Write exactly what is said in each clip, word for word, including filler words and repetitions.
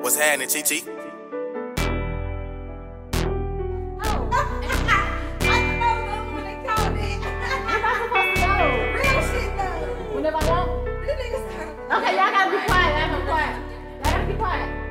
What's happening, T T? Okay, y'all gotta be quiet. Y'all gotta be quiet. Y'all gotta be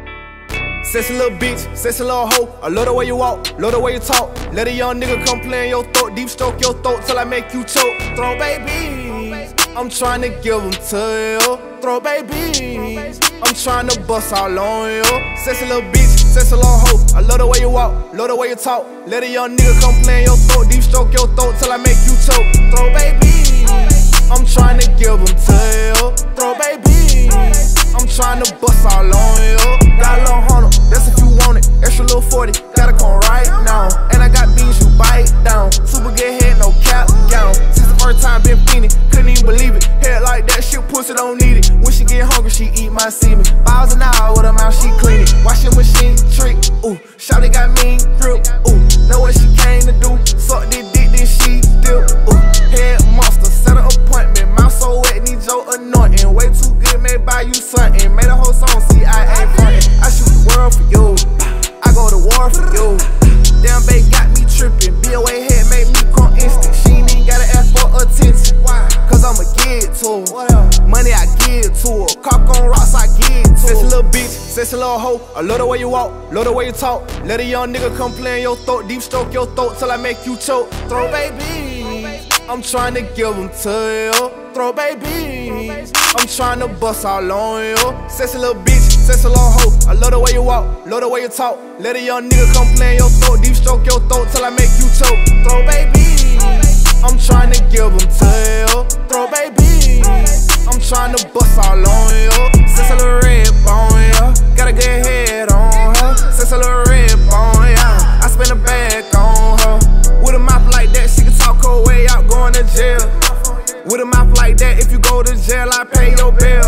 quiet. Sexy little bitch, sexy little hoe. I love the way you walk, love the way you talk. Let a young nigga come play in your throat, deep stroke your throat till I make you choke. Throw babies, I'm trying to give them to you. Throw babies, I'm trying to bust all on you. Sexy little bitch, sexy little hoe. I love the way you walk, love the way you talk. Let a young nigga come play in your throat, deep stroke your throat till I make you choke. Throw babies, I'm trying to give them to you. Throw babies, I'm trying to bust all on you. Got a little hundred, that's if you want it. Extra little forty, gotta come right now. And I got beans you bite down. Super good head, no cap gown. Since the first time been fiending, couldn't even believe it. Head like that, shit pussy don't need it. When she get hungry, she eat my semen. Miles an hour with her mouth, she clean it. Wash your machine trick, ooh. Shawty got mean grip, ooh. Know what she came to do. Suck this dick, then she dip, ooh. Head monster, set an appointment. Mouth so wet, need your anointing. Way too good, may buy you something. Made a whole song, see I ain't frontin'. I shoot the world for you, I go to war for you. Damn babe got me trippin'. B O A head make me come instant. She ain't even gotta ask for attention. Cause I'ma give it to her. Money I give to her. Cock on rocks I give to her. Sexy little bitch, sexy little hoe. I love the way you walk, love the way you talk. Let a young nigga come play in your throat, deep stroke your throat till I make you choke. Throw babies, I'm trying to give them to you. Throw babies, I'm trying to bust all on you. Sexy little bitch, sexy little hoe. I love the way you walk, love the way you talk. Let a young nigga come play in your throat, deep stroke your throat till I make you choke. Throw babies, I'm trying to give them to you. Throw babies, I'm trying to bust all on you. Sexy little red bone, yeah. Got a good head on her. Sexy little red bone, yeah. I spend a bag on her. With a mouth like that, she can talk her way out going to jail. With a mouth like that, if you go to jail, I pay your bill.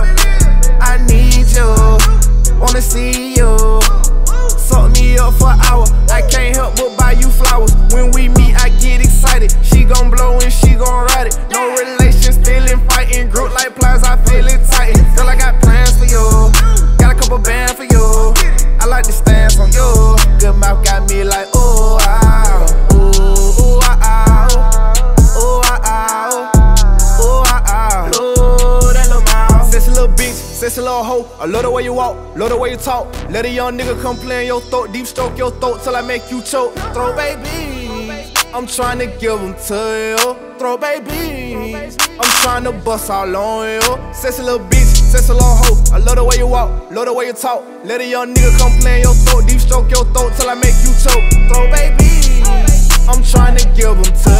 I need you, wanna see you. Suck me up for an hour, I can't help but buy you flowers. When we meet, I get excited. She gon' blow and she gon' ride it. No relations, feeling fighting. Group like plies, I feel it tighten. Girl, I got plans for you, got a couple bands for you. I like the stance on you. Good mouth got me like, oh, wow. Ooh, ooh, ah, ah. Ooh, ah, ah. Ooh, ah, ah. Ooh, that little mouth. Sexy little bitch, sexy little hoe. I love the way you walk, love the way you talk. Let a young nigga come play in your throat, deep stroke your throat till I make you choke. Throw babies, I'm trying to give them to you. Throw babies, I'm trying to bust all on you. Sexy little bitch, sexy little hoe. I love the way you walk, love the way you talk. Let a young nigga come play in your throat, deep stroke your throat till I make you choke. Throw babies, I'm trying to give them to